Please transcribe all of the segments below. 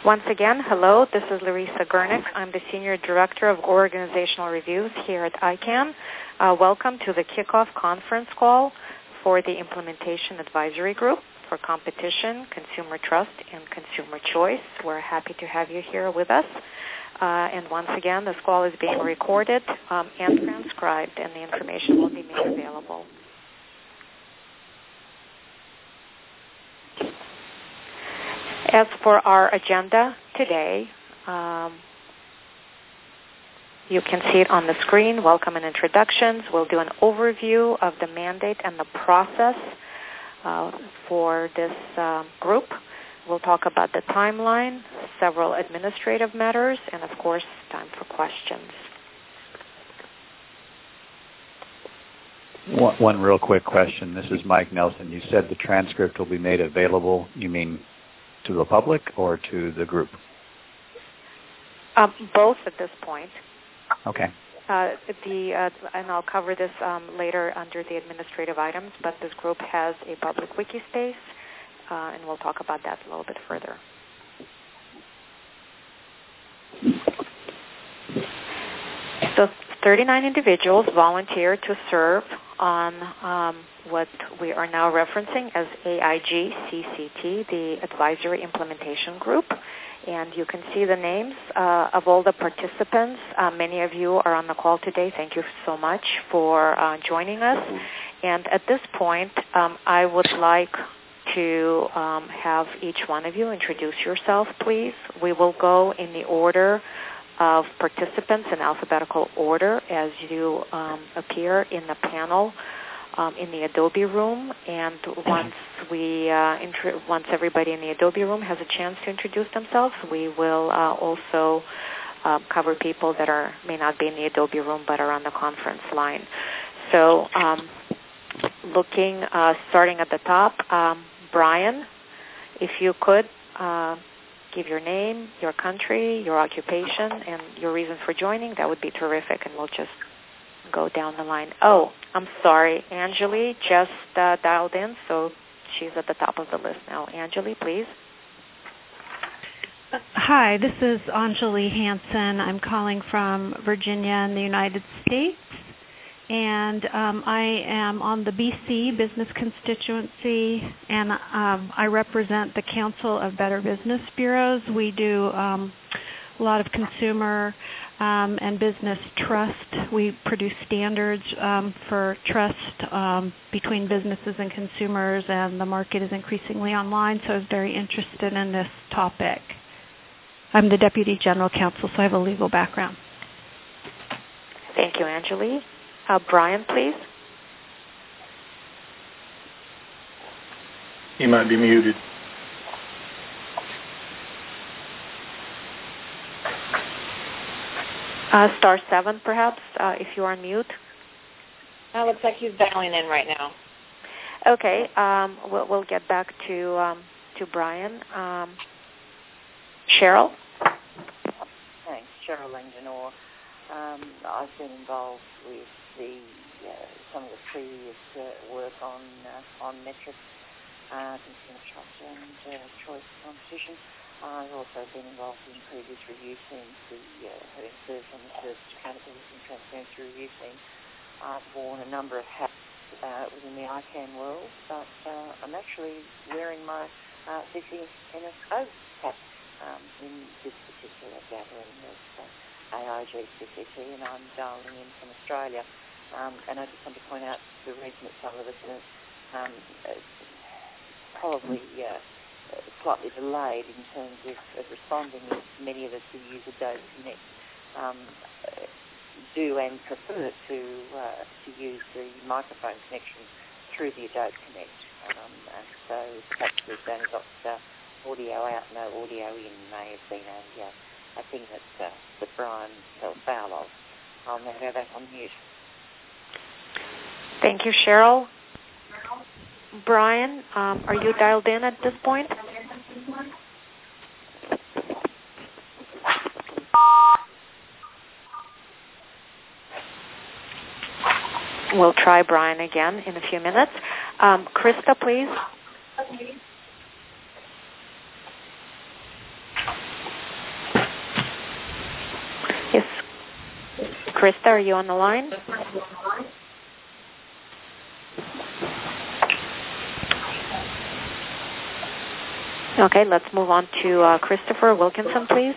Once again, hello, this is Larissa Gurnick. I'm the Senior Director of Organizational Reviews here at ICANN. Welcome to the kickoff conference call for the Implementation Advisory Group for Competition, Consumer Trust, and Consumer Choice. We're happy to have you here with us. And once again, this call is being recorded and transcribed, and the information will be made available. As for our agenda today, you can see it on the screen, welcome and introductions. We'll do an overview of the mandate and the process for this group. We'll talk about the timeline, several administrative matters, and of course, time for questions. One real quick question. This is Mike Nelson. You said the transcript will be made available. You mean to the public or to the group? Both at this point. Okay. And I'll cover this later under the administrative items, but this group has a public wiki space, and we'll talk about that a little bit further. So 39 individuals volunteered to serve on what we are now referencing as AIG-CCT, the Advisory Implementation Group. And you can see the names of all the participants. Many of you are on the call today. Thank you so much for joining us. And at this point, I would like to have each one of you introduce yourself, please. We will go in the order of participants in alphabetical order as you appear in the panel in the Adobe room, and once everybody in the Adobe room has a chance to introduce themselves, we will also cover people that may not be in the Adobe room but are on the conference line. So starting at the top, Brian, if you could give your name, your country, your occupation, and your reason for joining, that would be terrific, and we'll just go down the line. Oh, I'm sorry. Anjali just dialed in, so she's at the top of the list now. Anjali, please. Hi, this is Anjali Hansen. I'm calling from Virginia in the United States, and I am on the BC Business Constituency, and I represent the Council of Better Business Bureaus. We do a lot of consumer and business trust. We produce standards for trust between businesses and consumers, and the market is increasingly online, so I was very interested in this topic. I'm the Deputy General Counsel, so I have a legal background. Thank you, Anjali. Brian, please. He might be muted. Star 7, perhaps, if you're on mute. Looks like he's dialing in right now. Okay, we'll get back to Brian. Cheryl? Thanks, Cheryl Langenor. I've been involved with some of the previous work on metrics, consumer trust and choice competition. I've also been involved in previous review teams, having served on the first accountability and transparency review team. I've worn a number of hats within the ICANN world, but I'm actually wearing my CCNSO hat in this particular gathering of AIG-CCT, and I'm dialing in from Australia. And I just want to point out the reason that some of the listeners probably slightly delayed in terms of responding, is many of us who use Adobe Connect do and prefer to use the microphone connection through the Adobe Connect. So perhaps we've only got audio out, no audio in may have been a thing that Brian fell foul of. I'll now go back on mute. Thank you, Cheryl. Brian, are you dialed in at this point? We'll try Brian again in a few minutes. Krista, please. Krista, are you on the line? Okay, let's move on to Christopher Wilkinson, please.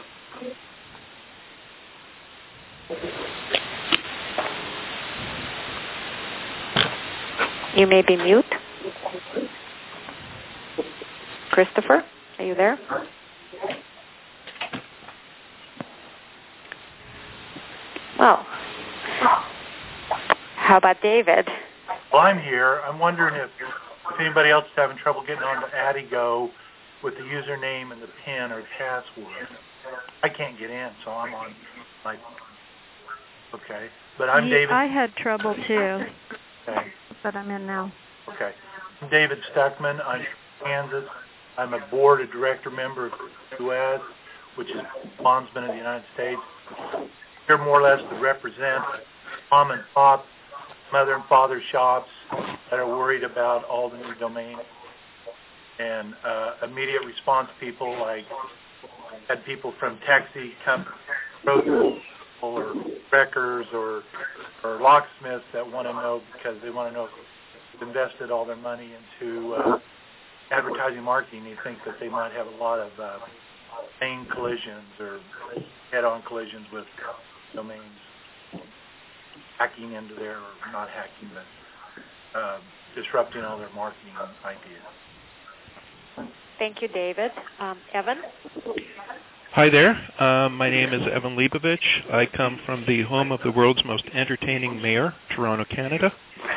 You may be mute. Christopher, are you there? Well, how about David? Well, I'm here. I'm wondering if anybody else is having trouble getting on to AdiGo with the username and the PIN or password. I can't get in, so I'm on my... Okay. But I'm David... I had trouble, too. Okay. But I'm in now. Okay. I'm David Stuckman. I'm from Kansas. I'm a board of director member of the U.S., which is Bondsman of the United States. Here more or less to represent mom and pop, mother and father shops that are worried about all the new domains. And immediate response people like had people from taxi companies or wreckers or locksmiths that want to know because they want to know if they've invested all their money into advertising marketing. They think that they might have a lot of main collisions or head-on collisions with domains hacking into there, or not hacking, but disrupting all their marketing ideas. Thank you, David. Evan? Hi there. My name is Evan Leibovich. I come from the home of the world's most entertaining mayor, Toronto, Canada.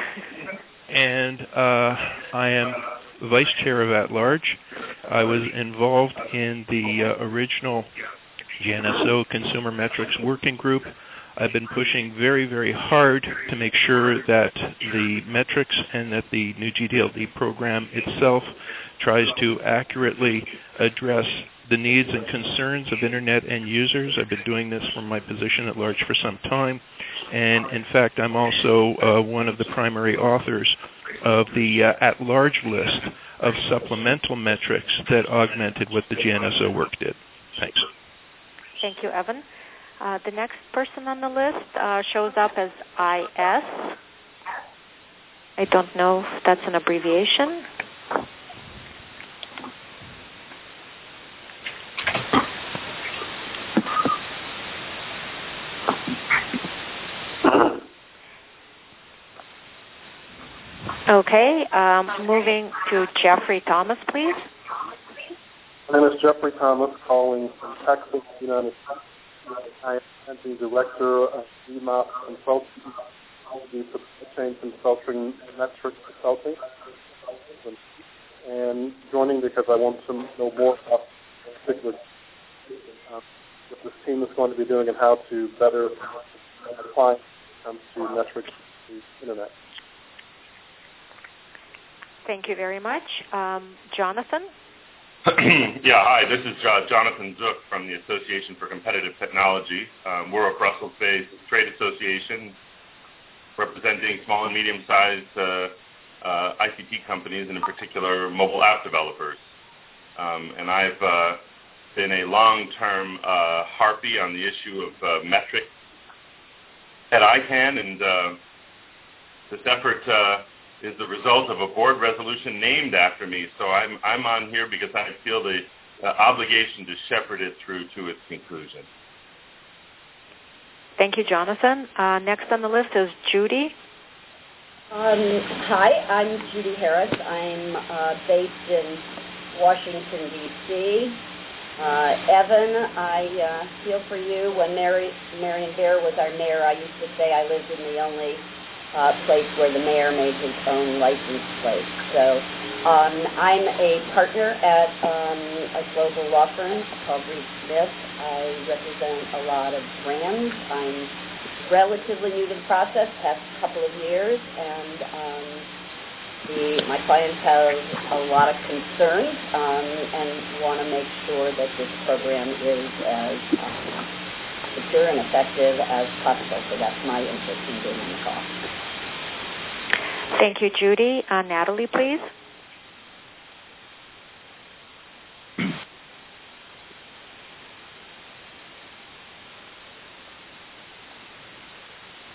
And I am vice chair of At-Large. I was involved in the original GNSO Consumer Metrics Working Group. I've been pushing very, very hard to make sure that the metrics and that the new GDLD program itself tries to accurately address the needs and concerns of Internet end users. I've been doing this from my position at large for some time. And in fact, I'm also one of the primary authors of the at-large list of supplemental metrics that augmented what the GNSO work did. Thanks. Thank you, Evan. The next person on the list shows up as IS. I don't know if that's an abbreviation. Okay, moving to Jeffrey Thomas, please. My name is Jeffrey Thomas, calling from Texas, United States. I am the director of DMOP Consulting, the supply chain consulting, metric consulting, and joining because I want to know more about particular what this team is going to be doing and how to better apply when it comes to metrics to the Internet. Thank you very much. Jonathan? Yeah, hi. This is Jonathan Zook from the Association for Competitive Technology. We're a Brussels-based trade association representing small and medium-sized ICT companies, and in particular mobile app developers. And I've been a long-term harpy on the issue of metrics at ICANN, and this effort is the result of a board resolution named after me. So I'm on here because I feel the obligation to shepherd it through to its conclusion. Thank you, Jonathan. Next on the list is Judy. Hi, I'm Judy Harris. I'm based in Washington, D.C. Evan, I feel for you. When Marion Bear was our mayor, I used to say I lived in the only place where the mayor made his own license plate. So I'm a partner at a global law firm called Reed Smith. I represent a lot of brands. I'm relatively new to the process, past couple of years, and my clients have a lot of concerns and want to make sure that this program is as secure and effective as possible. So that's my interest in being on the call. Thank you, Judy. Natalie, please.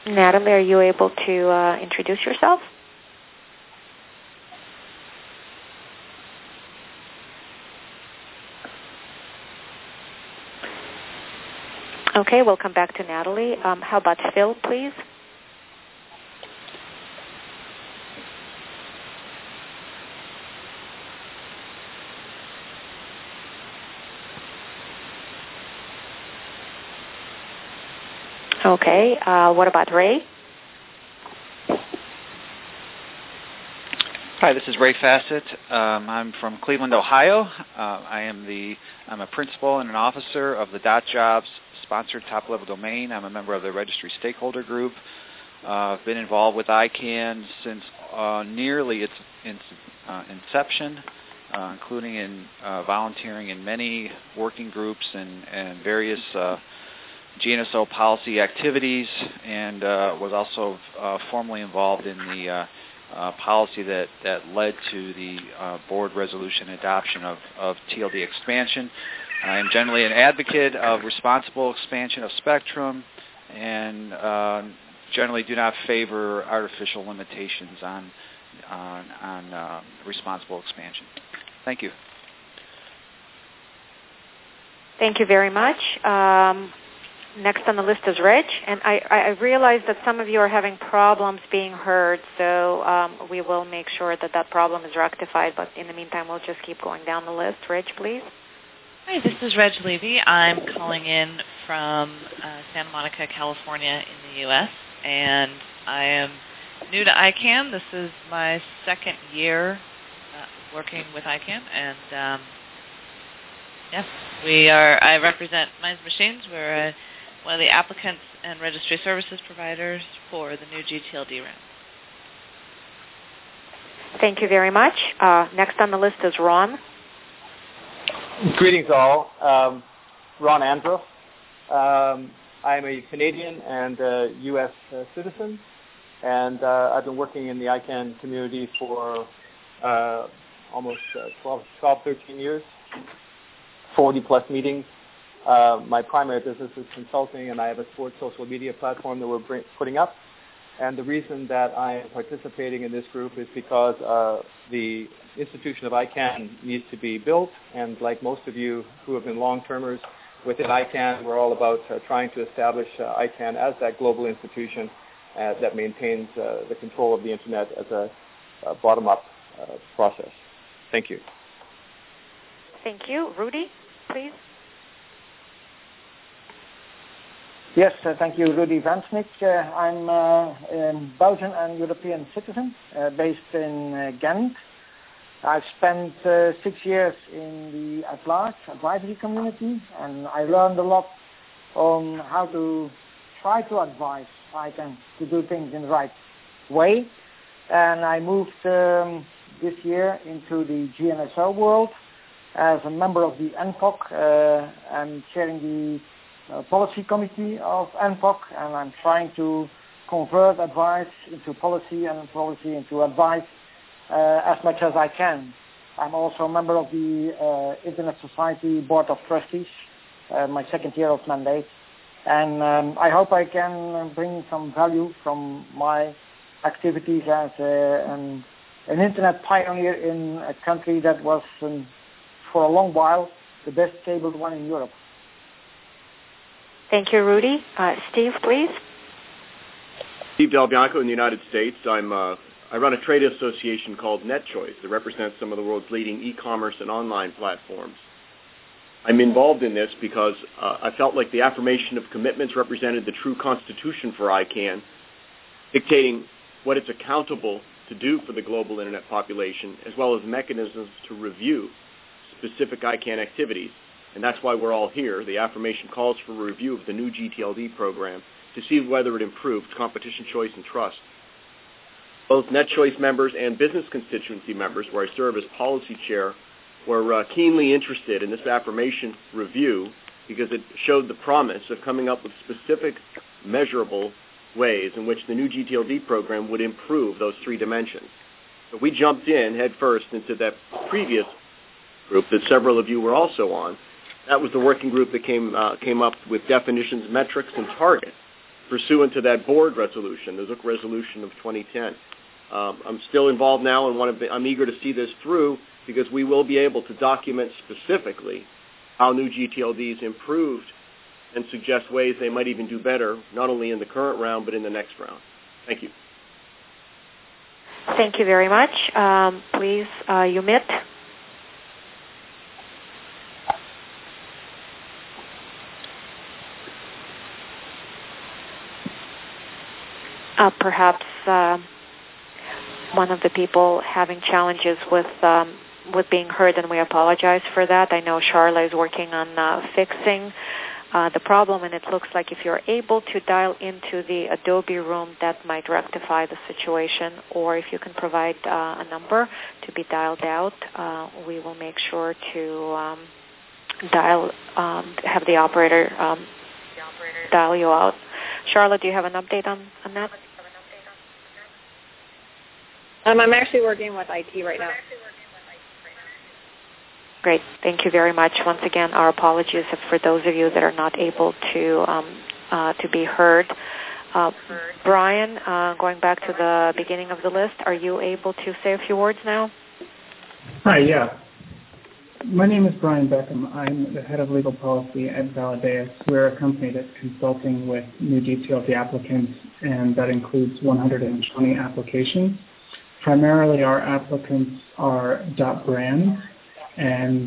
Natalie, are you able to introduce yourself? Okay, we'll come back to Natalie. How about Phil, please? Okay, what about Ray? Hi, this is Ray Fassett. I'm from Cleveland, Ohio. I'm a principal and an officer of the .jobs sponsored top-level domain. I'm a member of the registry stakeholder group. I've been involved with ICANN since nearly its inception, including in volunteering in many working groups and various GNSO policy activities, and was also formally involved in the policy that led to the board resolution adoption of TLD expansion. I am generally an advocate of responsible expansion of spectrum and generally do not favor artificial limitations on responsible expansion. Thank you. Thank you very much. Next on the list is Reg, and I realize that some of you are having problems being heard, so we will make sure that problem is rectified, but in the meantime, we'll just keep going down the list. Reg, please. Hi, this is Reg Levy. I'm calling in from Santa Monica, California in the U.S., and I am new to ICANN. This is my second year working with ICANN, and I represent Minds Machines. We're one of the applicants and registry services providers for the new GTLD round. Thank you very much. Next on the list is Ron. Greetings all. Ron Andro. I'm a Canadian and U.S. citizen, and I've been working in the ICANN community for almost 13 years, 40-plus meetings. My primary business is consulting, and I have a sports social media platform that we're putting up. And the reason that I am participating in this group is because the institution of ICANN needs to be built, and like most of you who have been long-termers within ICANN, we're all about trying to establish ICANN as that global institution that maintains the control of the Internet as a bottom-up process. Thank you. Thank you. Rudy, please. Yes, thank you, Rudy Vansnick. I'm a Belgian and European citizen based in Ghent. I've spent 6 years in the at-large advisory community, and I learned a lot on how to try to advise ICANN to do things in the right way. And I moved this year into the GNSO world as a member of the NPOC and chairing the policy committee of NPOC, and I'm trying to convert advice into policy and policy into advice as much as I can. I'm also a member of the Internet Society Board of Trustees, my second year of mandate, and I hope I can bring some value from my activities as an Internet pioneer in a country that was, for a long while, the best cabled one in Europe. Thank you, Rudy. Steve, please. Steve Del Bianco in the United States. I run a trade association called NetChoice that represents some of the world's leading e-commerce and online platforms. I'm involved in this because I felt like the affirmation of commitments represented the true constitution for ICANN, dictating what it's accountable to do for the global Internet population, as well as mechanisms to review specific ICANN activities. And that's why we're all here. The affirmation calls for a review of the new GTLD program to see whether it improves competition, choice, and trust. Both NetChoice members and business constituency members, where I serve as policy chair, were keenly interested in this affirmation review because it showed the promise of coming up with specific, measurable ways in which the new GTLD program would improve those three dimensions. So we jumped in head first into that previous group that several of you were also on. That was the working group that came up with definitions, metrics, and targets pursuant to that board resolution, the Zook resolution of 2010. I'm still involved now and I'm eager to see this through because we will be able to document specifically how new GTLDs improved and suggest ways they might even do better, not only in the current round, but in the next round. Thank you. Thank you very much. Please, Umit. Perhaps one of the people having challenges with being heard, and we apologize for that. I know Charla is working on fixing the problem, and it looks like if you're able to dial into the Adobe room, that might rectify the situation, or if you can provide a number to be dialed out, we will make sure to have the operator dial you out. Charlotte, do you have an update on that? I'm actually working with IT right now. Great. Thank you very much. Once again, our apologies for those of you that are not able to be heard. Brian, going back to the beginning of the list, are you able to say a few words now? Hi, yeah. My name is Brian Beckham. I'm the head of legal policy at Valadeus. We're a company that's consulting with new GTLD applicants, and that includes 120 applications. Primarily, our applicants are .brand, and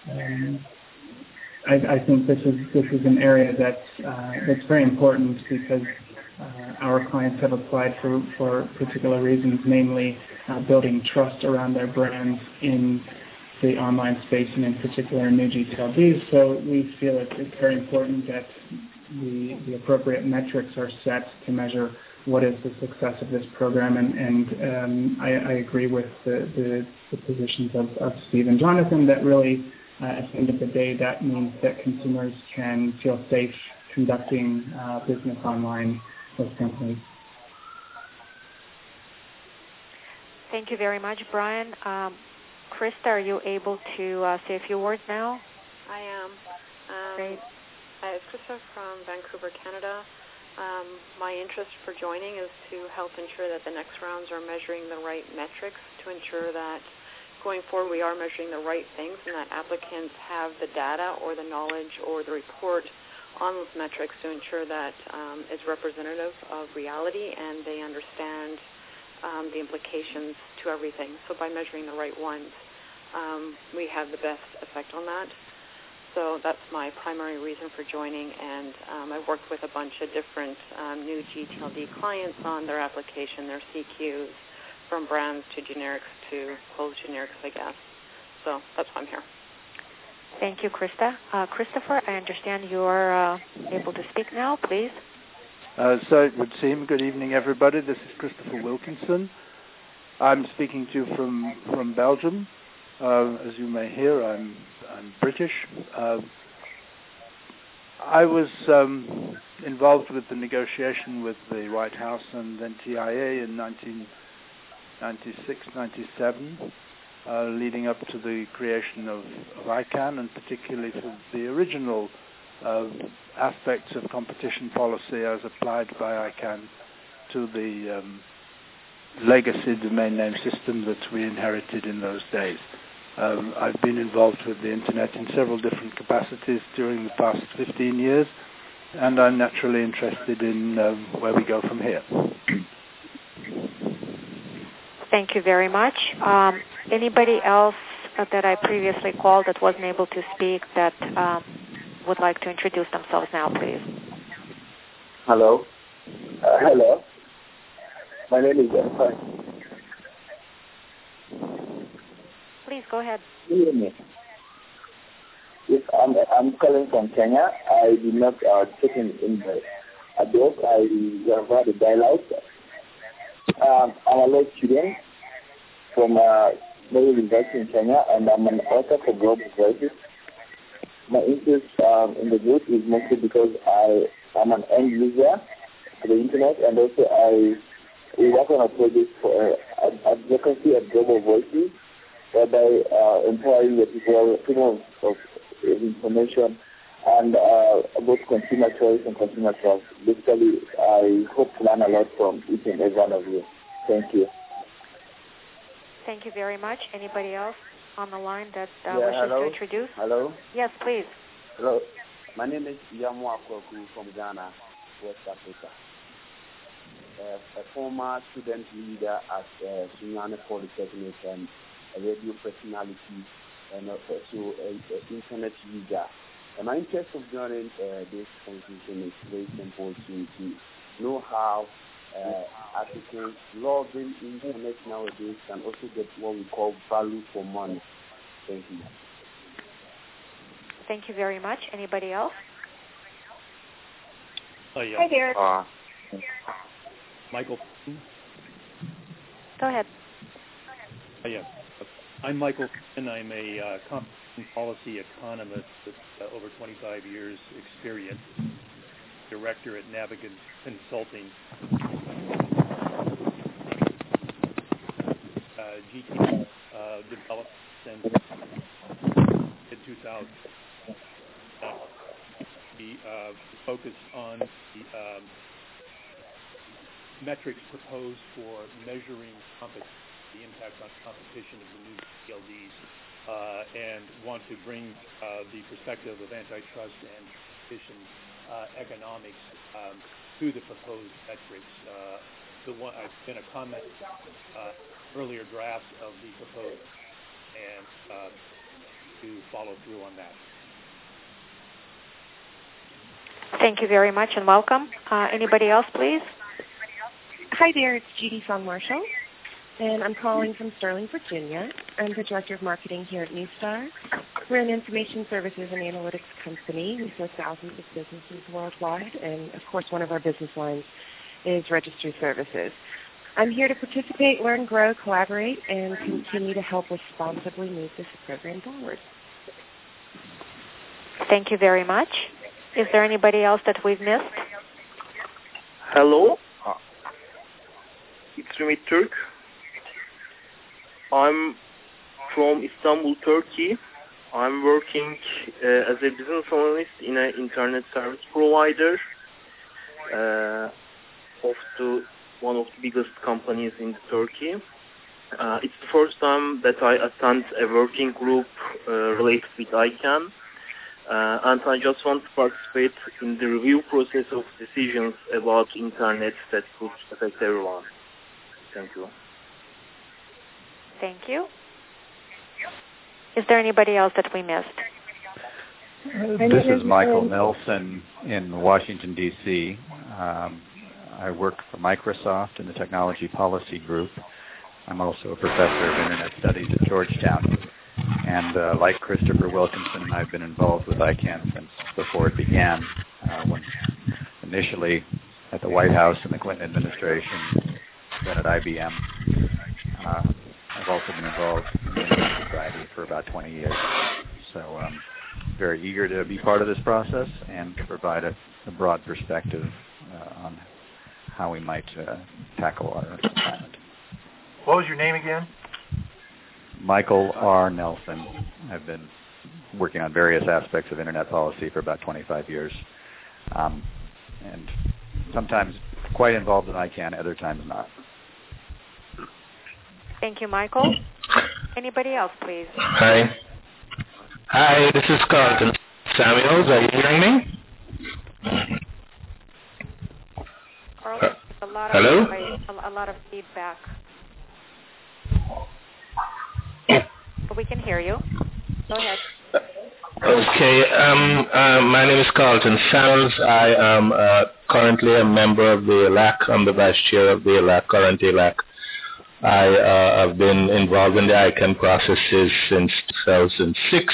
I think this is an area that's very important because our clients have applied for particular reasons, namely building trust around their brands in the online space and in particular new GTLDs. So we feel it's very important that the appropriate metrics are set to measure what is the success of this program, and I agree with the positions of Steve and Jonathan that really, at the end of the day, that means that consumers can feel safe conducting business online with companies. Thank you very much, Brian. Krista, are you able to say a few words now? I am. Great. It's Krista from Vancouver, Canada. My interest for joining is to help ensure that the next rounds are measuring the right metrics to ensure that going forward we are measuring the right things and that applicants have the data or the knowledge or the report on those metrics to ensure that it's representative of reality and they understand the implications to everything. So by measuring the right ones, we have the best effect on that. So that's my primary reason for joining, and I've worked with a bunch of different new GTLD clients on their application, their CQs, from brands to generics to closed generics, I guess. So that's why I'm here. Thank you, Krista. Christopher, I understand you're able to speak now, please. So it would seem. Good evening, everybody. This is Christopher Wilkinson. I'm speaking to you from Belgium. As you may hear, I'm British. I was involved with the negotiation with the White House and then TIA in 1996, 97, leading up to the creation of ICANN, and particularly for the original aspects of competition policy as applied by ICANN to the legacy domain name system that we inherited in those days. I've been involved with the Internet in several different capacities during the past 15 years, and I'm naturally interested in where we go from here. Thank you very much. Anybody else that I previously called that wasn't able to speak that would like to introduce themselves now, please? Hello. Hello. My name is Efraim. Please go ahead. Yes, I'm calling from Kenya. I did not take in the address. I have had a dialogue. I'm a law student from Mary University in Kenya, and I'm an author for Global Voices. My interest in the group is mostly because I'm an end user for the Internet, and also we work on a project for advocacy of Global Voices, whereby empowering the people of information and both consumer choice and consumer trust. Basically, I hope to learn a lot from each and every one of you. Thank you. Thank you very much. Anybody else on the line that wishes to introduce? Hello. Yes, please. Hello. My name is Yamu Akwaku from Ghana, West Africa. A former student leader at Sunyane Polytechnic and a radio personality and also an internet user. And my interest of joining this conversation is very simple to know how Africans loving internet nowadays can also get what we call value for money. Thank you. Thank you very much. Anybody else? Hi there. Michael. Go ahead. Yes. I'm Michael, and I'm a compensation policy economist with over 25 years experience, director at Navigant Consulting. GT developed since mid-2000. We focus on the metrics proposed for measuring the impact on competition of the new PLDs, and want to bring the perspective of antitrust and competition economics to the proposed metrics. I've been a comment earlier drafts of the proposed and to follow through on that. Thank you very much and welcome. Anybody else, please? Hi there, it's Judy Song Marshall, and I'm calling from Sterling, Virginia. I'm the Director of Marketing here at Newstar. We're an information services and analytics company. We serve thousands of businesses worldwide, and of course one of our business lines is registry services. I'm here to participate, learn, grow, collaborate, and continue to help responsibly move this program forward. Thank you very much. Is there anybody else that we've missed? Hello. It's Ümit Türk. I'm from Istanbul, Turkey. I'm working as a business analyst in an internet service provider of one of the biggest companies in Turkey. It's the first time that I attend a working group related with ICANN, and I just want to participate in the review process of decisions about internet that could affect everyone. Thank you. Thank you. Is there anybody else that we missed? This is Michael Nelson in Washington, D.C. I work for Microsoft in the Technology Policy Group. I'm also a professor of Internet Studies at Georgetown. And like Christopher Wilkinson, I've been involved with ICANN since before it began, when initially at the White House in the Clinton administration, then at IBM. I've also been involved in the Internet Society for about 20 years. So I'm very eager to be part of this process and to provide a broad perspective on how we might tackle our assignment. What was your name again? Michael R. Nelson. I've been working on various aspects of Internet policy for about 25 years. And sometimes quite involved in ICANN, other times not. Thank you, Michael. Anybody else, please? Hi. Hi, this is Carlton Samuels. Are you hearing me? Carlton, a lot Hello? A lot of feedback. But we can hear you. Go ahead. Okay. My name is Carlton Samuels. I am currently a member of the ELAC. I'm the vice chair of the ELAC, current ELAC. I have been involved in the ICANN processes since 2006.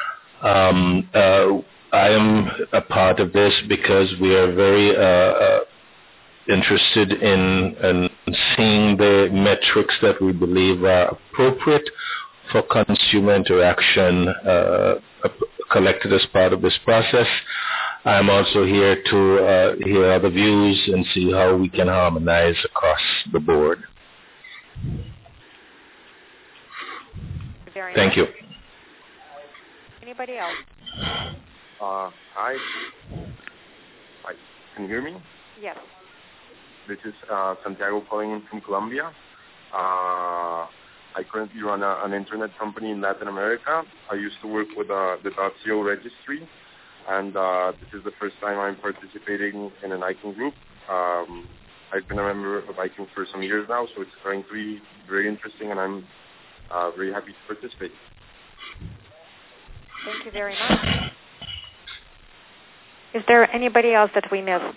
I am a part of this because we are very interested in seeing the metrics that we believe are appropriate for consumer interaction collected as part of this process. I'm also here to hear other views and see how we can harmonize across the board. Very Thank nice. you. Anybody else? Hi. Can you hear me? Yes. This is Santiago calling in from Colombia. I currently run an internet company in Latin America. I used to work with the .co registry, and this is the first time I'm participating in an ICANN group. I've been a member of ICANN for some years now, so it's going to be very interesting, and I'm very happy to participate. Thank you very much. Is there anybody else that we missed?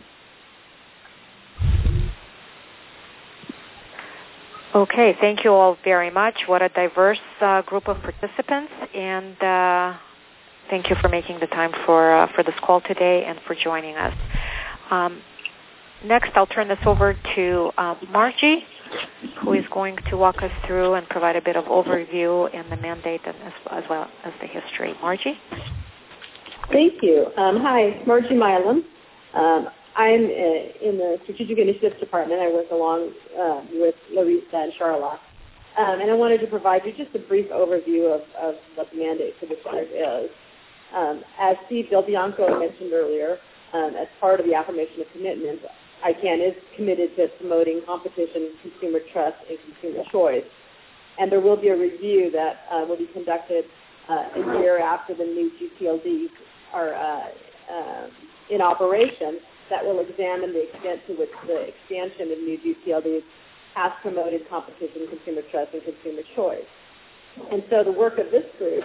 Okay, thank you all very much. What a diverse group of participants, and thank you for making the time for this call today and for joining us. Next, I'll turn this over to Margie, who is going to walk us through and provide a bit of overview in the mandate and as well as the history. Margie? Thank you. Hi, Margie Milam. I'm in the Strategic Initiatives Department. I work along with Larissa and Charla. And I wanted to provide you just a brief overview of what the mandate for this group is. As Steve Del Bianco mentioned earlier, as part of the affirmation of commitment, ICANN is committed to promoting competition, consumer trust, and consumer choice. And there will be a review that will be conducted a year after the new GTLDs are in operation that will examine the extent to which the expansion of new GTLDs has promoted competition, consumer trust, and consumer choice. And so the work of this group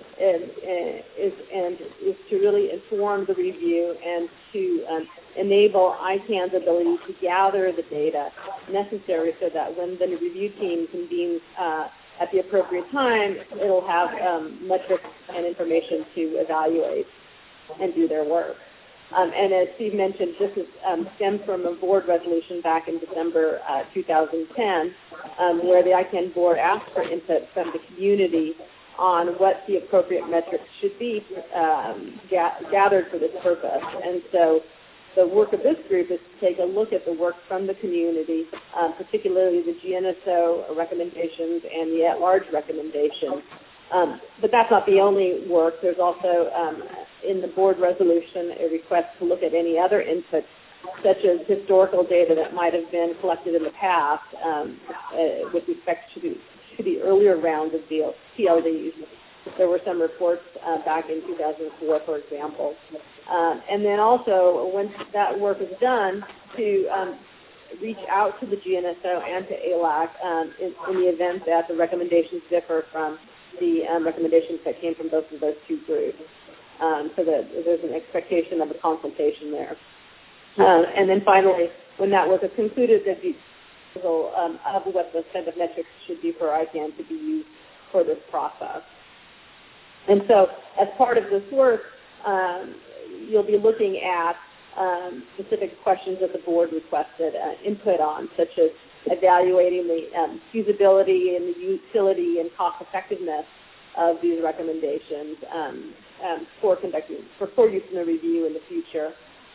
is to really inform the review and to enable ICANN's ability to gather the data necessary so that when the review team convenes at the appropriate time, it'll have metrics and information to evaluate and do their work. And as Steve mentioned, this is stemmed from a board resolution back in December 2010, where the ICANN board asked for input from the community on what the appropriate metrics should be gathered for this purpose. And so the work of this group is to take a look at the work from the community, particularly the GNSO recommendations and the at-large recommendations. But that's not the only work. There's also, in the board resolution, a request to look at any other inputs, such as historical data that might have been collected in the past with respect to the earlier rounds of TLDs. There were some reports back in 2004, for example. And then also, once that work is done, to reach out to the GNSO and to ALAC in the event that the recommendations differ from the recommendations that came from both of those two groups, so that there's an expectation of a consultation there. And then finally, when that work is concluded, there'd be of what the set of metrics should be for ICANN to be used for this process. And so as part of this work, you'll be looking at specific questions that the board requested input on, such as evaluating the feasibility and the utility and cost effectiveness of these recommendations for use in the review in the future,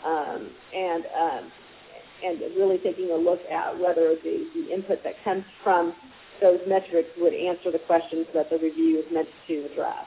and really taking a look at whether the input that comes from those metrics would answer the questions that the review is meant to address.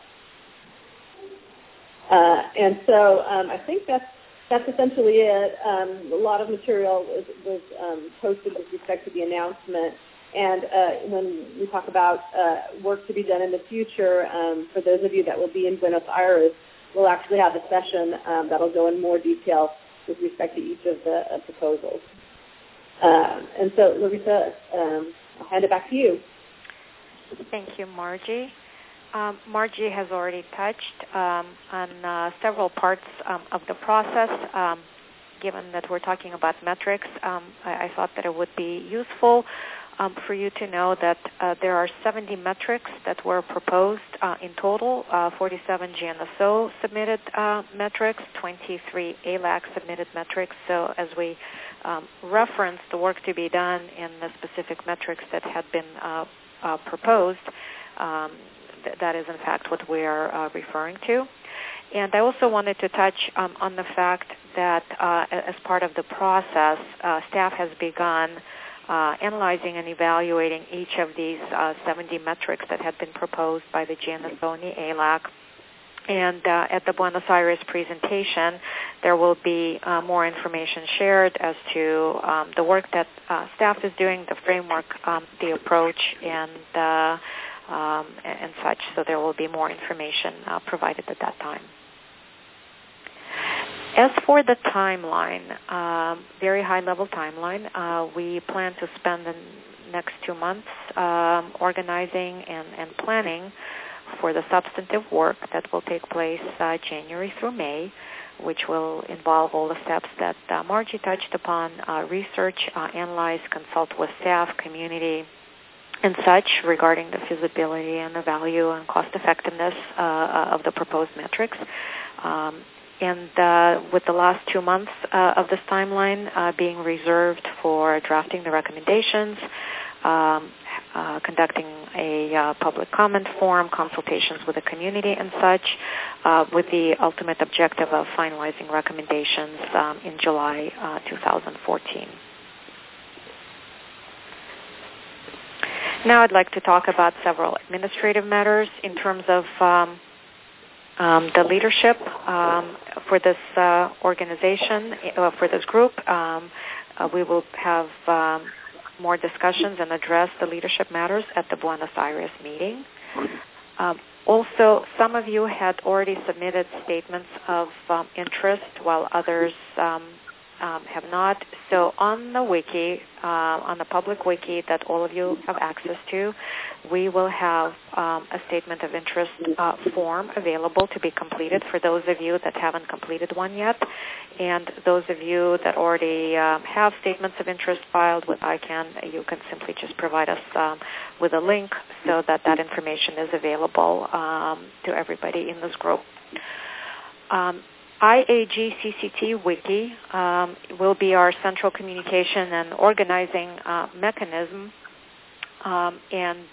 And so I think that's essentially it. A lot of material was posted with respect to the announcement. And when we talk about work to be done in the future, for those of you that will be in Buenos Aires, we'll actually have a session that'll go in more detail with respect to each of the proposals. And so, Larissa, I'll hand it back to you. Thank you, Margie. Margie has already touched on several parts of the process. Given that we're talking about metrics, I thought that it would be useful for you to know that there are 70 metrics that were proposed in total, 47 GNSO submitted metrics, 23 ALAC submitted metrics. So as we reference the work to be done in the specific metrics that had been proposed, that is in fact what we are referring to. And I also wanted to touch on the fact that as part of the process, staff has begun analyzing and evaluating each of these 70 metrics that had been proposed by the GNSO and the ALAC And at the Buenos Aires presentation, there will be more information shared as to the work that staff is doing, the framework, the approach, and such. So there will be more information provided at that time. As for the timeline, very high-level timeline, we plan to spend the next 2 months organizing and planning for the substantive work that will take place January through May, which will involve all the steps that Margie touched upon, research, analyze, consult with staff, community, and such regarding the feasibility and the value and cost-effectiveness of the proposed metrics. And with the last 2 months of this timeline being reserved for drafting the recommendations, conducting a public comment forum, consultations with the community and such, with the ultimate objective of finalizing recommendations in July 2014. Now I'd like to talk about several administrative matters in terms of the leadership for this organization, for this group. We will have more discussions and address the leadership matters at the Buenos Aires meeting. Also, some of you had already submitted statements of interest, while others have not. So on the wiki, on the public wiki that all of you have access to, we will have a statement of interest form available to be completed for those of you that haven't completed one yet. And those of you that already have statements of interest filed with ICANN, you can simply just provide us with a link so that that information is available to everybody in this group. IAG-CCT Wiki will be our central communication and organizing mechanism, and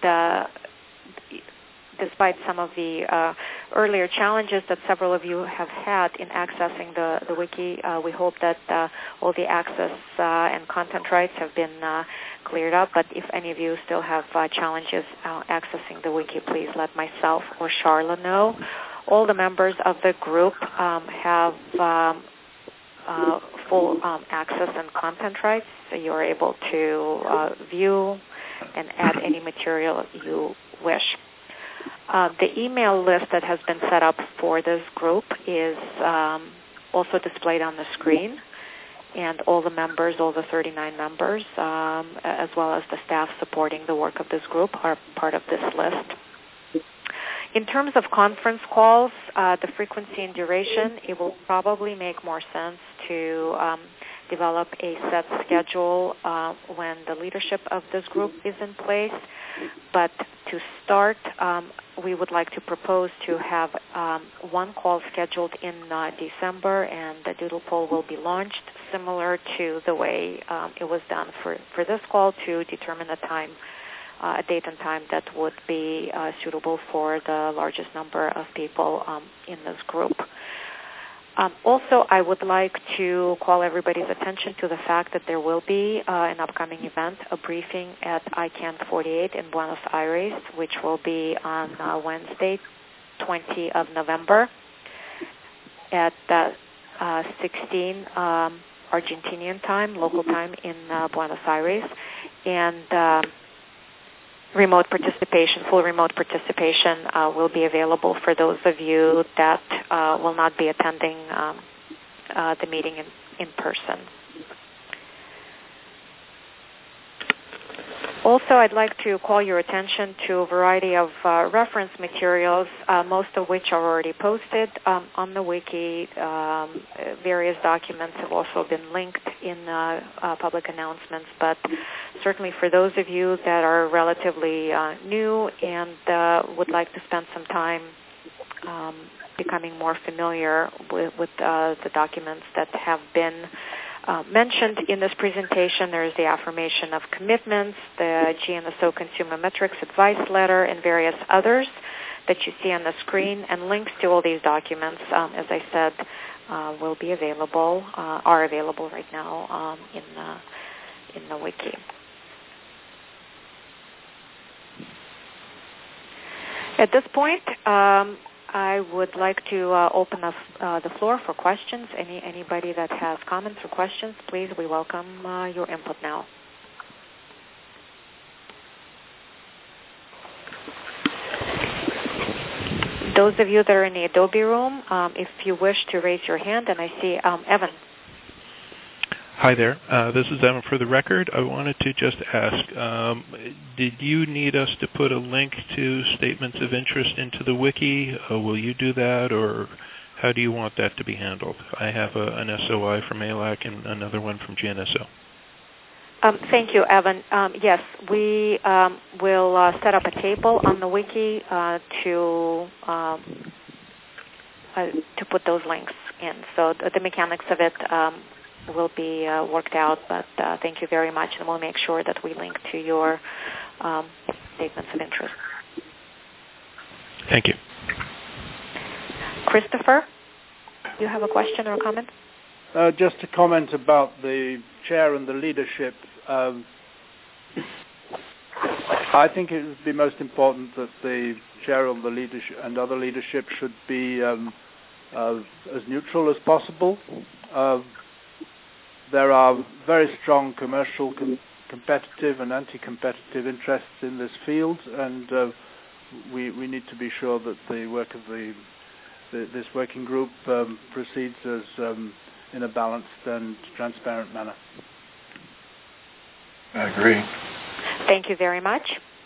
despite some of the earlier challenges that several of you have had in accessing the wiki, we hope that all the access and content rights have been cleared up. But if any of you still have challenges accessing the wiki, please let myself or Charla know. All the members of the group have full access and content rights, so you're able to view and add any material you wish. The email list that has been set up for this group is also displayed on the screen, and all the members, all the 39 members, as well as the staff supporting the work of this group are part of this list. In terms of conference calls, the frequency and duration, it will probably make more sense to develop a set schedule when the leadership of this group is in place. But to start, we would like to propose to have one call scheduled in December, and the doodle poll will be launched similar to the way it was done for this call to determine the time, a date and time that would be suitable for the largest number of people in this group. Also, I would like to call everybody's attention to the fact that there will be an upcoming event, a briefing at ICANN 48 in Buenos Aires, which will be on Wednesday, 20 of November at 16 Argentinian time, local time in Buenos Aires. And remote participation, full remote participation will be available for those of you that will not be attending the meeting in person. Also, I'd like to call your attention to a variety of reference materials, most of which are already posted on the wiki. Various documents have also been linked in public announcements, but certainly for those of you that are relatively new and would like to spend some time becoming more familiar with the documents that have been mentioned in this presentation, there's the affirmation of commitments, the GNSO Consumer Metrics Advice Letter, and various others that you see on the screen. And links to all these documents, as I said, will be available, are available right now in the wiki. At this point, I would like to open up the floor for questions. Anybody that has comments or questions, please, we welcome your input now. Those of you that are in the Adobe room, if you wish to raise your hand, and I see Evan. Hi there. This is Evan for the record. I wanted to just ask, did you need us to put a link to statements of interest into the wiki? Will you do that, or how do you want that to be handled? I have an SOI from ALAC and another one from GNSO. Thank you, Evan. Yes, we will set up a table on the wiki to put those links in. So the mechanics of it will be worked out, but thank you very much, and we'll make sure that we link to your statements of interest. Thank you. Christopher, you have a question or a comment? Just a comment about the chair and the leadership. I think it would be most important that the chair of the leadership and other leadership should be as neutral as possible. There are very strong commercial, competitive and anti-competitive interests in this field, and we need to be sure that the work of this working group proceeds as in a balanced and transparent manner. I agree. Thank you very much.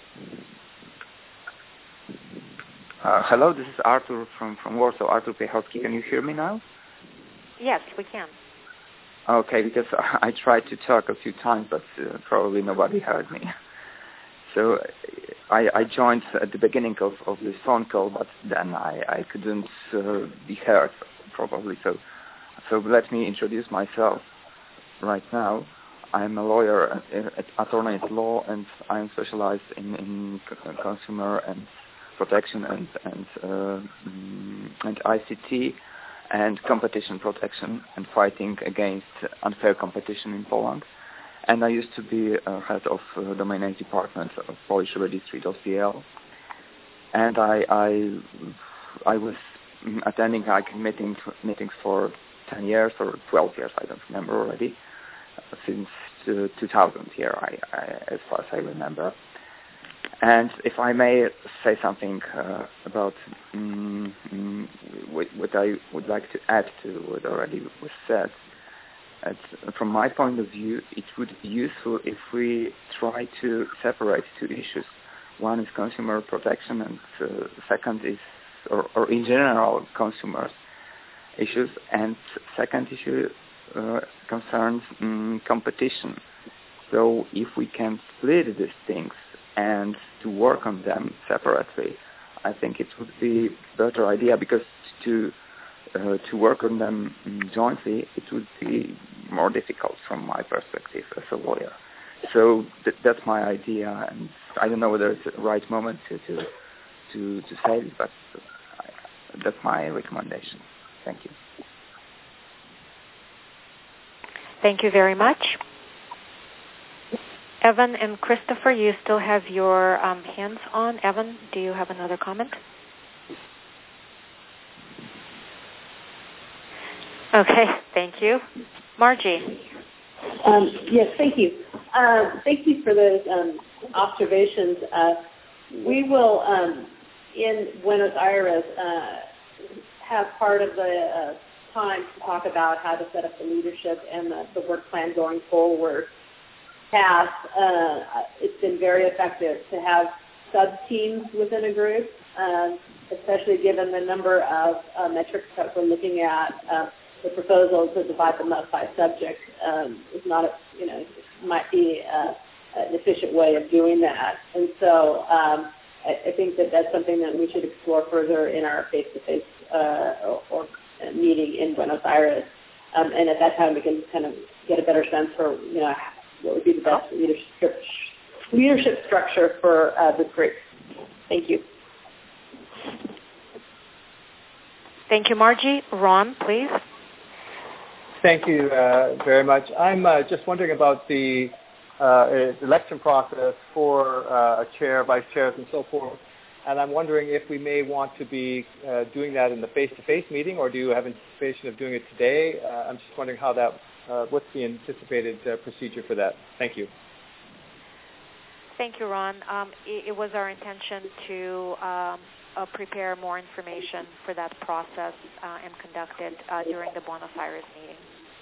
Hello, this is Arthur from Warsaw. Arthur Piechowski. Can you hear me now? Yes, we can. Okay, because I tried to talk a few times, but probably nobody heard me. So I joined at the beginning of this phone call, but then I couldn't be heard, probably. So let me introduce myself right now. I'm a lawyer, attorney at law, and I'm specialized in consumer and protection and ICT and competition protection and fighting against unfair competition in Poland. And I used to be head of domain name department of Polish registry.pl. And I was attending meetings for 10 years or 12 years, I don't remember already, since 2000 here, as far as I remember. And if I may say something about what I would like to add to what already was said, from my point of view, it would be useful if we try to separate two issues. One is consumer protection, and second is, or in general, consumers issues, and second issue concerns competition. So if we can split these things and to work on them separately, I think it would be a better idea, because to work on them jointly, it would be more difficult from my perspective as a lawyer. So that's my idea, and I don't know whether it's the right moment to say it, but that's my recommendation. Thank you. Thank you very much. Evan and Christopher, you still have your hands on. Evan, do you have another comment? Okay, thank you. Margie. Yes, thank you. Thank you for those observations. We will, in Buenos Aires, have part of the time to talk about how to set up the leadership and the work plan going forward. It's been very effective to have sub-teams within a group, especially given the number of metrics that we're looking at. The proposal to divide them up by subject is not, might be an efficient way of doing that. And so I think that that's something that we should explore further in our face-to-face or meeting in Buenos Aires. And at that time, we can kind of get a better sense for, what would be the best leadership structure for this group. Thank you. Thank you, Margie. Ron, please. Thank you very much. I'm just wondering about the election process for a chair, vice chairs, and so forth. And I'm wondering if we may want to be doing that in the face-to-face meeting, or do you have anticipation of doing it today? I'm just wondering how that, what's the anticipated procedure for that? Thank you. Thank you, Ron. It was our intention to prepare more information for that process and conduct it during the Buenos Aires meeting.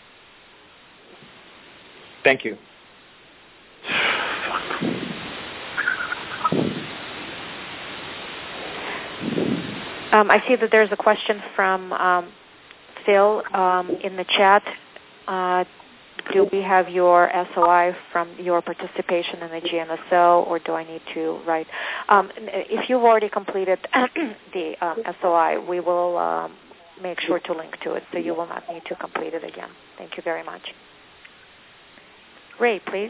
Thank you. I see that there's a question from Phil in the chat. Do we have your SOI from your participation in the GNSO, or do I need to write? If you've already completed the SOI, we will make sure to link to it, so you will not need to complete it again. Thank you very much. Ray, please.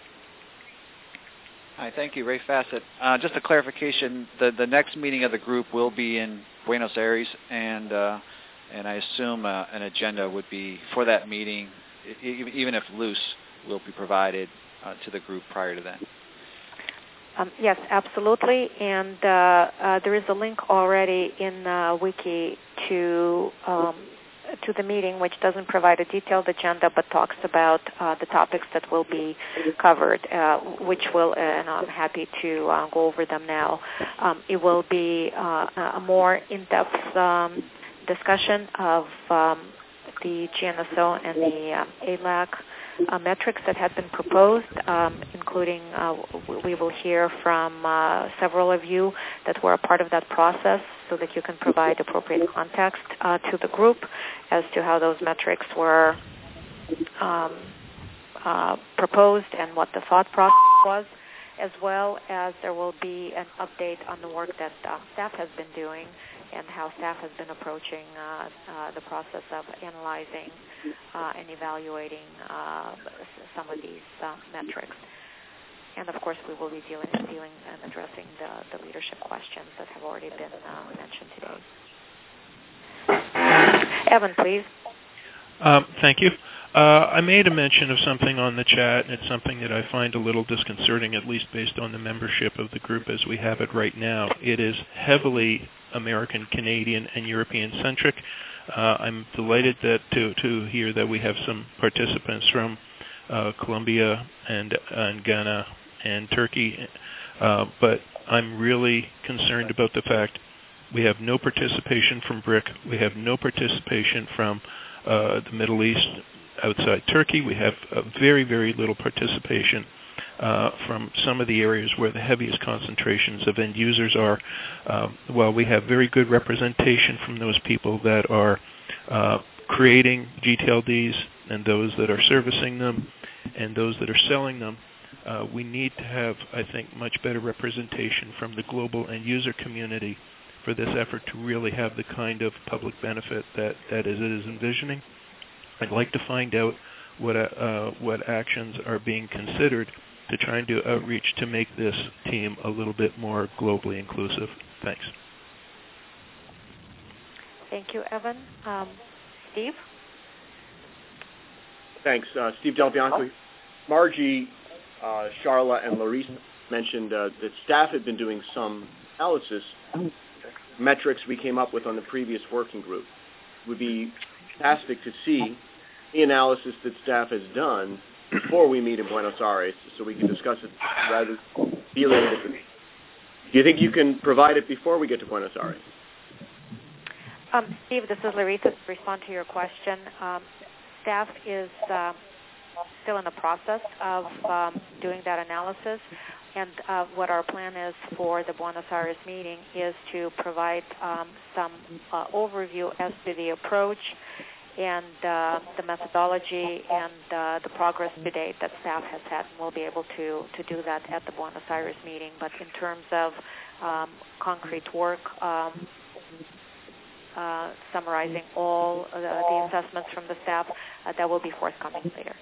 Hi, thank you. Ray Fassett. Just a clarification, the next meeting of the group will be in Buenos Aires, and I assume an agenda would be for that meeting, even if loose, will be provided to the group prior to that. Yes, absolutely. And there is a link already in Wiki to the meeting, which doesn't provide a detailed agenda, but talks about the topics that will be covered, which will, and I'm happy to go over them now. It will be a more in-depth discussion of the GNSO and the ALAC metrics that have been proposed, including we will hear from several of you that were a part of that process, so that you can provide appropriate context to the group as to how those metrics were proposed and what the thought process was, as well as there will be an update on the work that staff has been doing and how staff has been approaching the process of analyzing and evaluating some of these metrics. And, of course, we will be dealing and addressing the leadership questions that have already been mentioned today. Evan, please. Thank you. I made a mention of something on the chat, and it's something that I find a little disconcerting, at least based on the membership of the group as we have it right now. It is heavily American, Canadian, and European-centric. I'm delighted to hear that we have some participants from Colombia and Ghana and Turkey, but I'm really concerned about the fact we have no participation from BRIC. We have no participation from the Middle East outside Turkey. We have very, very little participation from some of the areas where the heaviest concentrations of end users are. While we have very good representation from those people that are creating GTLDs and those that are servicing them and those that are selling them, we need to have, I think, much better representation from the global end user community for this effort to really have the kind of public benefit that it is envisioning. I'd like to find out what actions are being considered to try and do outreach to make this team a little bit more globally inclusive. Thanks. Thank you, Evan. Steve? Thanks. Steve Del Bianco. Margie, Charla, and Larissa mentioned that staff had been doing some analysis metrics we came up with on the previous working group. It would be fantastic to see the analysis that staff has done before we meet in Buenos Aires, so we can discuss it rather dealing with it. Do you think you can provide it before we get to Buenos Aires? Steve, this is Larissa to respond to your question. Staff is still in the process of doing that analysis, and what our plan is for the Buenos Aires meeting is to provide some overview as to the approach and the methodology and the progress to date that staff has had, and we'll be able to do that at the Buenos Aires meeting. But in terms of concrete work, summarizing all the assessments from the staff, that will be forthcoming later.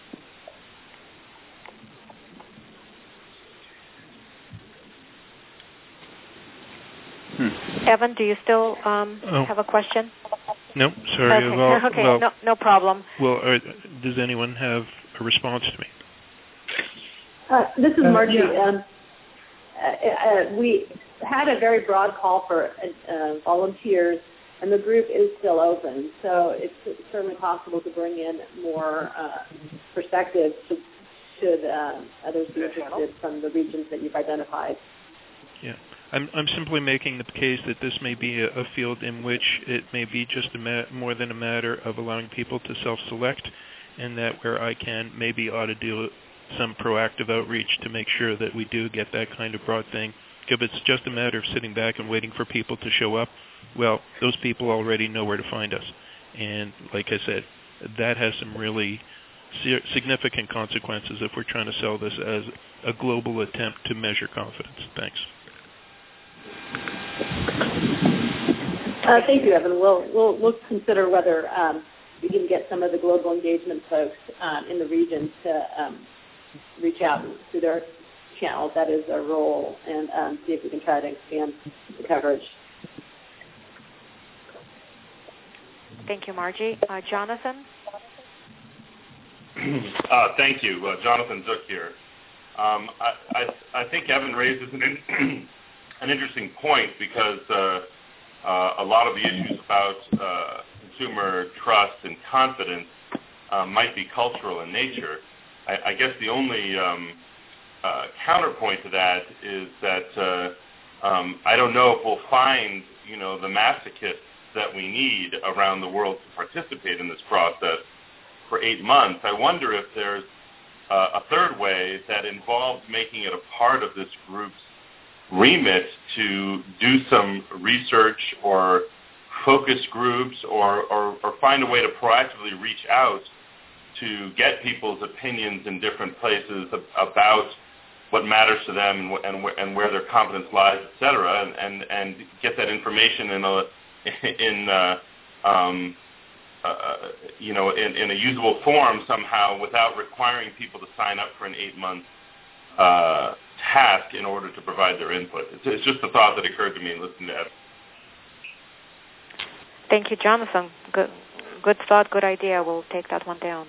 Evan, do you still have a question? No, sorry. Okay, well, no problem. Well, does anyone have a response to me? This is Margie. had a very broad call for volunteers, and the group is still open. So it's certainly possible to bring in more perspectives should others be interested from the regions that you've identified. Yeah. I'm simply making the case that this may be a field in which it may be just more than a matter of allowing people to self-select, and that where ICANN maybe ought to do some proactive outreach to make sure that we do get that kind of broad thing. If it's just a matter of sitting back and waiting for people to show up, well, those people already know where to find us. And like I said, that has some really significant consequences if we're trying to sell this as a global attempt to measure confidence. Thanks. Thank you, Evan. We'll consider whether we can get some of the global engagement folks in the region to reach out through their channels. That is their role, and see if we can try to expand the coverage. Thank you, Margie. Jonathan? Thank you. Jonathan Zook here. I think Evan raises an interesting point because a lot of the issues about consumer trust and confidence might be cultural in nature. I guess the only counterpoint to that is that I don't know if we'll find, the masochists that we need around the world to participate in this process for 8 months. I wonder if there's a third way that involves making it a part of this group's remit to do some research or focus groups or find a way to proactively reach out to get people's opinions in different places about what matters to them and where their confidence lies, et cetera, and get that information in a usable form somehow without requiring people to sign up for an 8-month task in order to provide their input. It's just a thought that occurred to me in listening to Ed. Thank you, Jonathan. Good thought, good idea. We'll take that one down.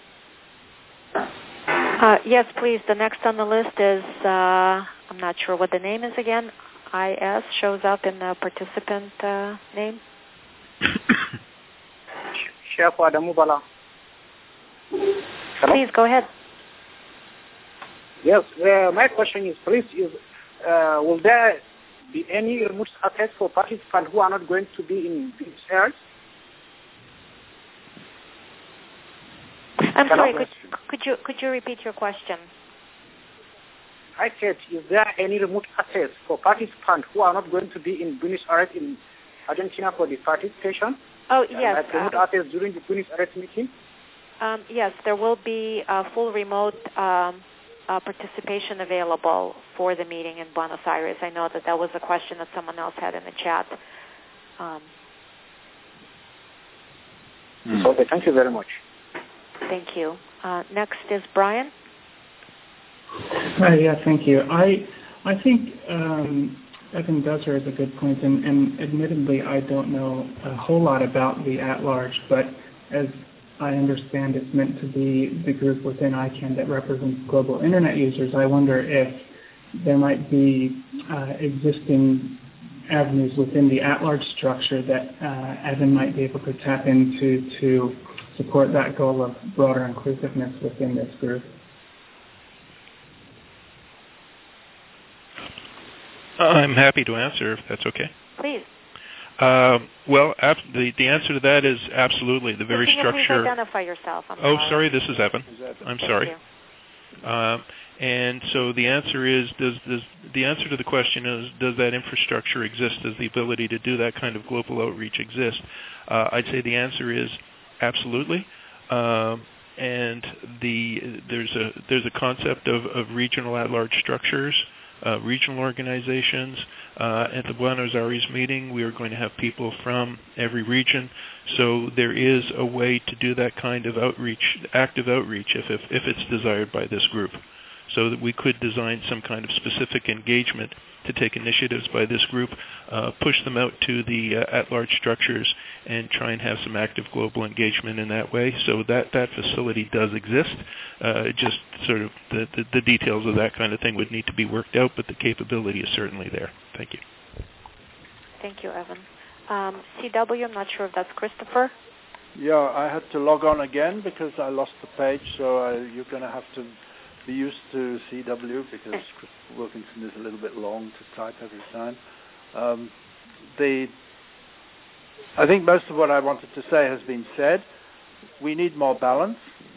Yes, please. The next on the list is, I'm not sure what the name is again. IS shows up in the participant name. Chef Adamu Bala. Please, go ahead. Yes, my question is, please, will there be any remote access for participants who are not going to be in these areas? I'm sorry, could you repeat your question? I said, is there any remote access for participants who are not going to be in Buenos Aires in Argentina for the participation? Oh, yes. Remote access during the Buenos Aires meeting? Yes, there will be full remote participation available for the meeting in Buenos Aires. I know that was a question that someone else had in the chat. Okay, thank you very much. Thank you. Next is Brian. Yeah, thank you. I think Evan does raise a good point, and admittedly, I don't know a whole lot about the at-large, but as I understand it's meant to be the group within ICANN that represents global Internet users. I wonder if there might be existing avenues within the at-large structure that Evan might be able to tap into to support that goal of broader inclusiveness within this group. I'm happy to answer if that's okay. Please. Well, the answer to that is absolutely. The very structure. Please identify yourself. Sorry, this is Evan. I'm sorry. And so the answer is, the answer to the question is, does that infrastructure exist? Does the ability to do that kind of global outreach exist? I'd say the answer is absolutely. And there's a concept of regional at-large structures. Regional organizations. At the Buenos Aires meeting, we are going to have people from every region. So there is a way to do that kind of outreach, active outreach, if it's desired by this group. so that we could design some kind of specific engagement to take initiatives by this group, push them out to the at-large structures, and try and have some active global engagement in that way. So that facility does exist. Just sort of the details of that kind of thing would need to be worked out, but the capability is certainly there. Thank you. Thank you, Evan. CW, I'm not sure if that's Christopher. Yeah, I had to log on again because I lost the page, so you're going to have to be used to CW because Christopher Wilkinson is a little bit long to type every time. I think most of what I wanted to say has been said. We need more balance.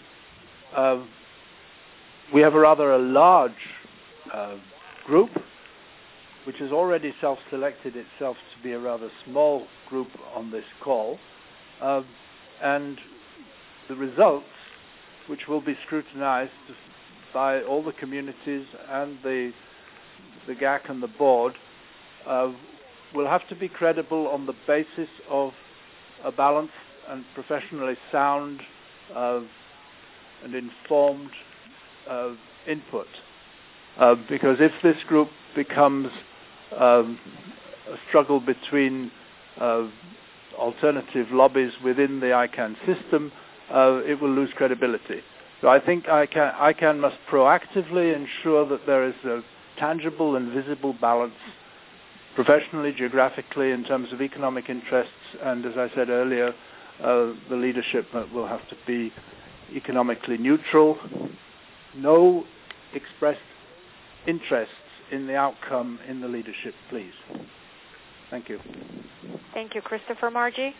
We have a large group, which has already self-selected itself to be a rather small group on this call. And the results, which will be scrutinized by all the communities and the GAC and the board, will have to be credible on the basis of a balanced and professionally sound and informed input. Because if this group becomes a struggle between alternative lobbies within the ICANN system, it will lose credibility. So I think ICANN must proactively ensure that there is a tangible and visible balance professionally, geographically, in terms of economic interests, and as I said earlier, the leadership will have to be economically neutral. No expressed interests in the outcome in the leadership, please. Thank you. Thank you. Christopher. Margie?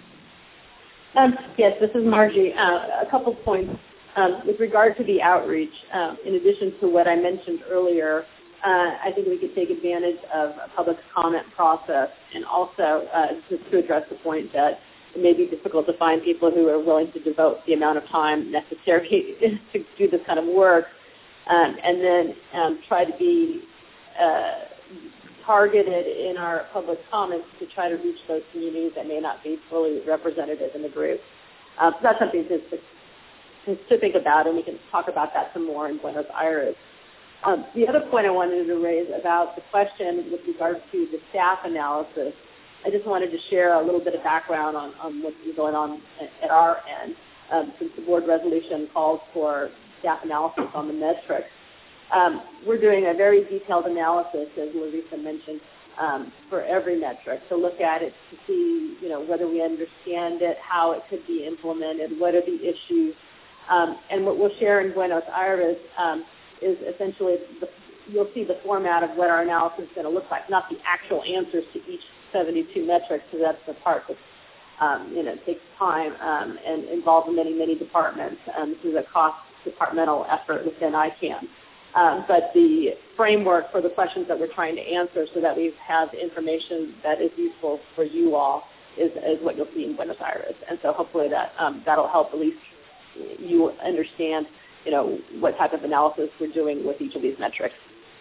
Yes, this is Margie. A couple points. With regard to the outreach, in addition to what I mentioned earlier, I think we could take advantage of a public comment process, and also just to address the point that it may be difficult to find people who are willing to devote the amount of time necessary to do this kind of work, and then try to be targeted in our public comments to try to reach those communities that may not be fully representative in the group. So that's something to think about, and we can talk about that some more in Buenos Aires. The other point I wanted to raise about the question with regard to the staff analysis, I just wanted to share a little bit of background on what's been going on at our end, since the board resolution calls for staff analysis on the metrics. We're doing a very detailed analysis, as Larissa mentioned, for every metric, to look at it to see, whether we understand it, how it could be implemented, what are the issues. And what we'll share in Buenos Aires is essentially, you'll see the format of what our analysis is going to look like, not the actual answers to each 72 metrics, because that's the part that takes time and involves many, many departments. This is a cross-departmental effort within ICANN. But the framework for the questions that we're trying to answer so that we have information that is useful for you all is what you'll see in Buenos Aires. And so hopefully that'll help at least you understand, what type of analysis we're doing with each of these metrics.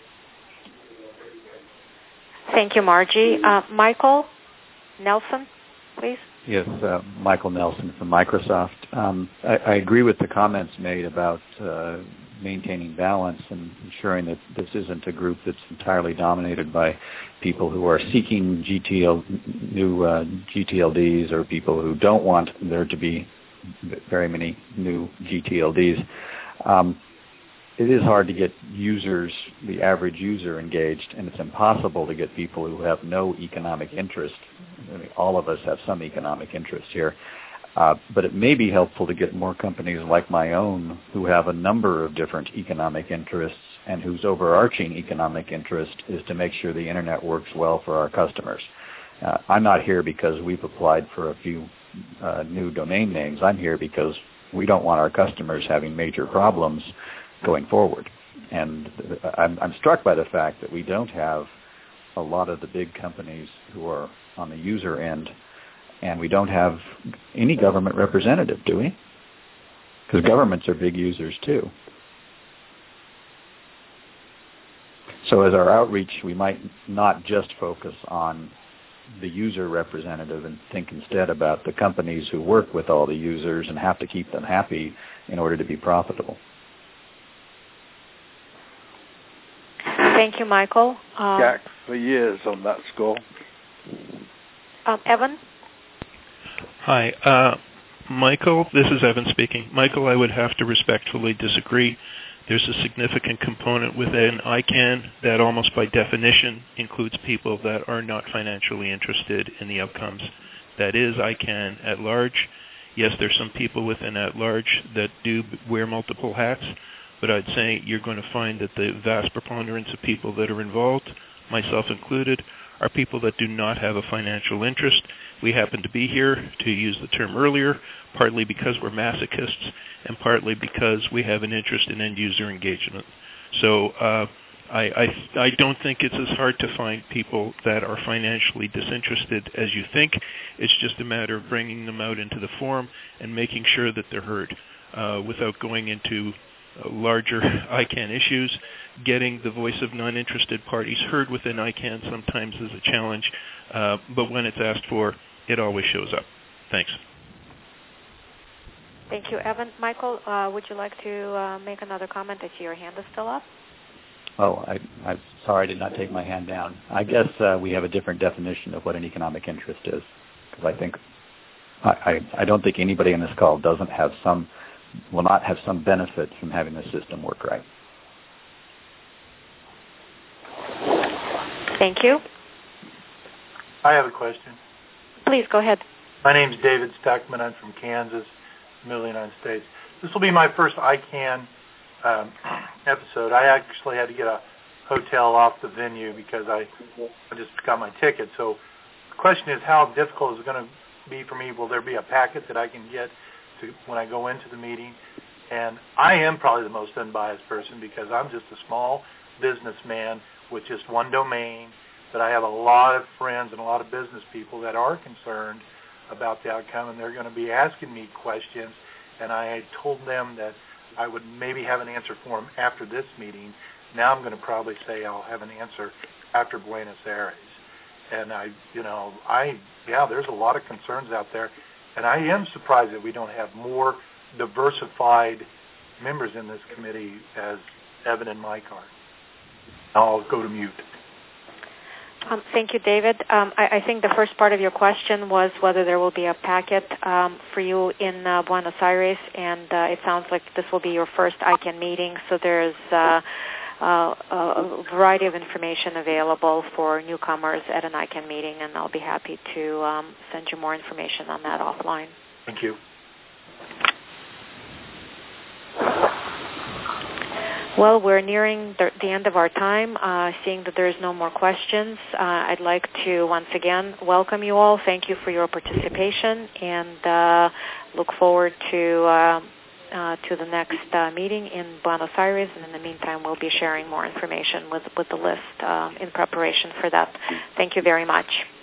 Thank you, Margie. Michael Nelson, please. Yes, Michael Nelson from Microsoft. I agree with the comments made about maintaining balance and ensuring that this isn't a group that's entirely dominated by people who are seeking new GTLDs or people who don't want there to be very many new GTLDs. It is hard to get the average user engaged, and it's impossible to get people who have no economic interest. I mean, all of us have some economic interest here. But it may be helpful to get more companies like my own who have a number of different economic interests and whose overarching economic interest is to make sure the Internet works well for our customers. I'm not here because we've applied for a few new domain names. I'm here because we don't want our customers having major problems going forward. And I'm struck by the fact that we don't have a lot of the big companies who are on the user end, and we don't have any government representative, do we? Because governments are big users too. So as our outreach, we might not just focus on the user representative and think instead about the companies who work with all the users and have to keep them happy in order to be profitable. Thank you, Michael. Jack for years on that score. Evan? Hi. Michael, this is Evan speaking. Michael, I would have to respectfully disagree. There's a significant component within ICANN that almost by definition includes people that are not financially interested in the outcomes. That is ICANN at large. Yes, there's some people within at large that do wear multiple hats, but I'd say you're going to find that the vast preponderance of people that are involved, myself included, are people that do not have a financial interest. We happen to be here, to use the term earlier, partly because we're masochists and partly because we have an interest in end-user engagement. So I don't think it's as hard to find people that are financially disinterested as you think. It's just a matter of bringing them out into the forum and making sure that they're heard without going into larger ICANN issues. Getting the voice of non-interested parties heard within ICANN sometimes is a challenge, but when it's asked for, it always shows up. Thanks. Thank you, Evan. Michael, would you like to make another comment? I see your hand is still up. Oh, I'm sorry I did not take my hand down. I guess we have a different definition of what an economic interest is, because I don't think anybody on this call will not have some benefit from having the system work right. Thank you. I have a question. Please, go ahead. My name's David Stackman. I'm from Kansas, middle of the United States. This will be my first ICANN episode. I actually had to get a hotel off the venue because I just got my ticket. So the question is, how difficult is it going to be for me? Will there be a packet that I can get when I go into the meeting? And I am probably the most unbiased person because I'm just a small businessman with just one domain, but I have a lot of friends and a lot of business people that are concerned about the outcome, and they're going to be asking me questions, and I told them that I would maybe have an answer for them after this meeting. Now I'm going to probably say I'll have an answer after Buenos Aires. And there's a lot of concerns out there, and I am surprised that we don't have more diversified members in this committee as Evan and Mike are. I'll go to mute. Thank you, David. I think the first part of your question was whether there will be a packet for you in Buenos Aires, and it sounds like this will be your first ICANN meeting, so there's a variety of information available for newcomers at an ICANN meeting, and I'll be happy to send you more information on that offline. Thank you. Well, we're nearing the end of our time. Seeing that there is no more questions, I'd like to once again welcome you all. Thank you for your participation, and look forward to the next meeting in Buenos Aires. And in the meantime, we'll be sharing more information with the list in preparation for that. Thank you very much.